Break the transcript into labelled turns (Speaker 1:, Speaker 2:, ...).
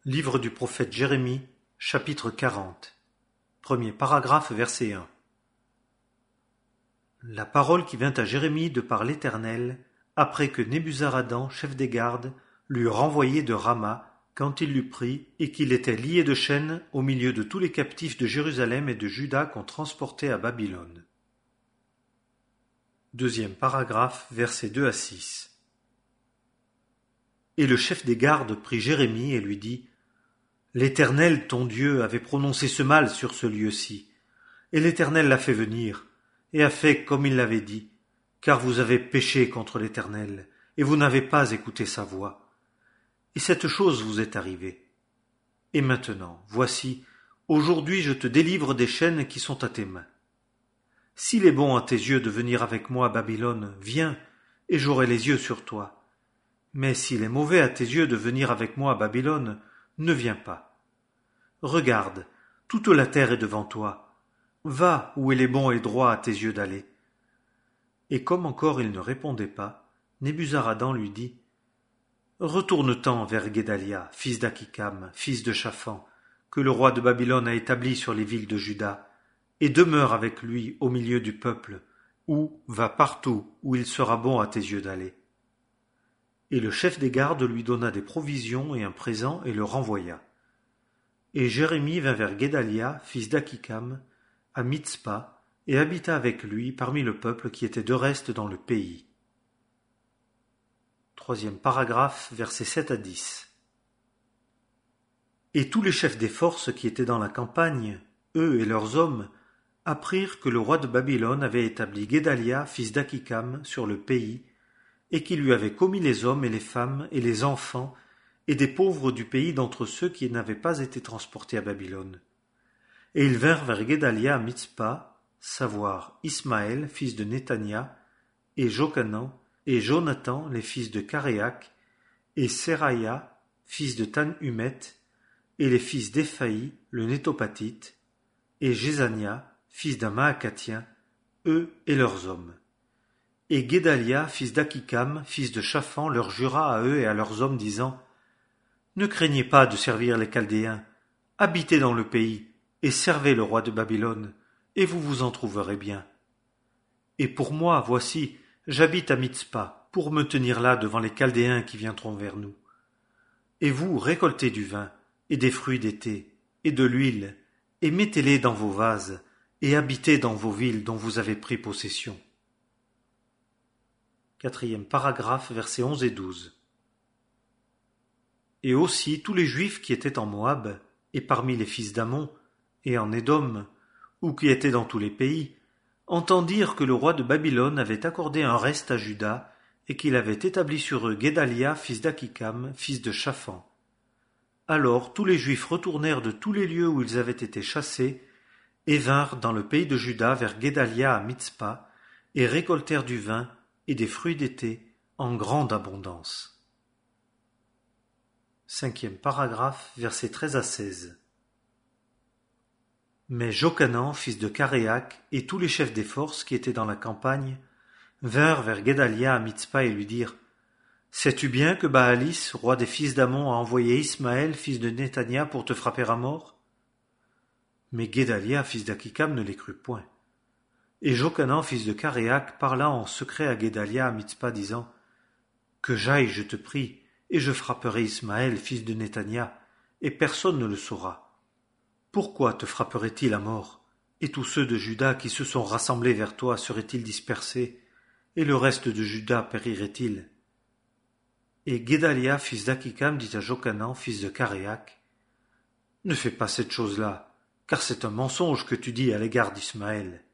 Speaker 1: Livre du prophète Jérémie, chapitre 40. Premier paragraphe, verset 1. La parole qui vint à Jérémie de par l'Éternel, après que Nebuzaradan, chef des gardes, l'eut renvoyé de Rama, quand il l'eut pris, et qu'il était lié de chaînes au milieu de tous les captifs de Jérusalem et de Juda qu'on transportait à Babylone. Deuxième paragraphe, versets 2 à 6. Et le chef des gardes prit Jérémie et lui dit: L'Éternel, ton Dieu, avait prononcé ce mal sur ce lieu-ci, et l'Éternel l'a fait venir, et a fait comme il l'avait dit, car vous avez péché contre l'Éternel, et vous n'avez pas écouté sa voix. Et cette chose vous est arrivée. Et maintenant, voici, aujourd'hui je te délivre des chaînes qui sont à tes mains. S'il est bon à tes yeux de venir avec moi à Babylone, viens, et j'aurai les yeux sur toi. Mais s'il est mauvais à tes yeux de venir avec moi à Babylone, ne viens pas. Regarde, toute la terre est devant toi. Va où il est bon et droit à tes yeux d'aller. Et comme encore il ne répondait pas, Nebuzaradan lui dit: Retourne-t'en vers Guédalia, fils d'Akikam, fils de Shaphan, que le roi de Babylone a établi sur les villes de Juda, et demeure avec lui au milieu du peuple, ou va partout où il sera bon à tes yeux d'aller. Et le chef des gardes lui donna des provisions et un présent et le renvoya. Et Jérémie vint vers Guédalia, fils d'Akikam, à Mitzpa, et habita avec lui parmi le peuple qui était de reste dans le pays. Troisième paragraphe, versets 7 à 10. Et tous les chefs des forces qui étaient dans la campagne, eux et leurs hommes, apprirent que le roi de Babylone avait établi Guédalia, fils d'Akikam, sur le pays, et qu'il lui avait commis les hommes et les femmes et les enfants et des pauvres du pays d'entre ceux qui n'avaient pas été transportés à Babylone. Et ils vinrent vers Guédalia à Mitzpa, savoir Ismaël, fils de Néthania, et Jochanan, et Jonathan, les fils de Caréac, et Seraya, fils de Tanhumet, et les fils d'Éphaï, le Nétopathite, et Jézania, fils d'un Maacatien, eux et leurs hommes. Et Guédalia, fils d'Akikam, fils de Shaphan, leur jura à eux et à leurs hommes, disant: Ne craignez pas de servir les Chaldéens, habitez dans le pays, et servez le roi de Babylone, et vous vous en trouverez bien. Et pour moi, voici, j'habite à Mitzpa, pour me tenir là devant les Chaldéens qui viendront vers nous. Et vous, récoltez du vin, et des fruits d'été, et de l'huile, et mettez-les dans vos vases, et habitez dans vos villes dont vous avez pris possession. Quatrième paragraphe, versets 11 et 12. Et aussi tous les Juifs qui étaient en Moab, et parmi les fils d'Ammon, et en Édom, ou qui étaient dans tous les pays, entendirent que le roi de Babylone avait accordé un reste à Juda, et qu'il avait établi sur eux Guédalia, fils d'Akikam, fils de Shaphan. Alors tous les Juifs retournèrent de tous les lieux où ils avaient été chassés, et vinrent dans le pays de Juda vers Guédalia à Mitzpa, et récoltèrent du vin et des fruits d'été en grande abondance. Cinquième paragraphe, versets 13 à 16. Mais Jochanan, fils de Caréac, et tous les chefs des forces qui étaient dans la campagne, vinrent vers Guédalia à Mitzpa et lui dirent: Sais-tu bien que Baalis, roi des fils d'Ammon, a envoyé Ismaël, fils de Néthania, pour te frapper à mort? Mais Guédalia, fils d'Akikam, ne les crut point. Et Jochanan, fils de Caréac, parla en secret à Guédalia à Mitzpa, disant: Que j'aille, je te prie, et je frapperai Ismaël, fils de Néthania, et personne ne le saura. Pourquoi te frapperait-il à mort? Et tous ceux de Juda qui se sont rassemblés vers toi seraient-ils dispersés, et le reste de Juda périrait-il? Et Guédalia, fils d'Akikam, dit à Jochanan, fils de Caréac: Ne fais pas cette chose-là, car c'est un mensonge que tu dis à l'égard d'Ismaël.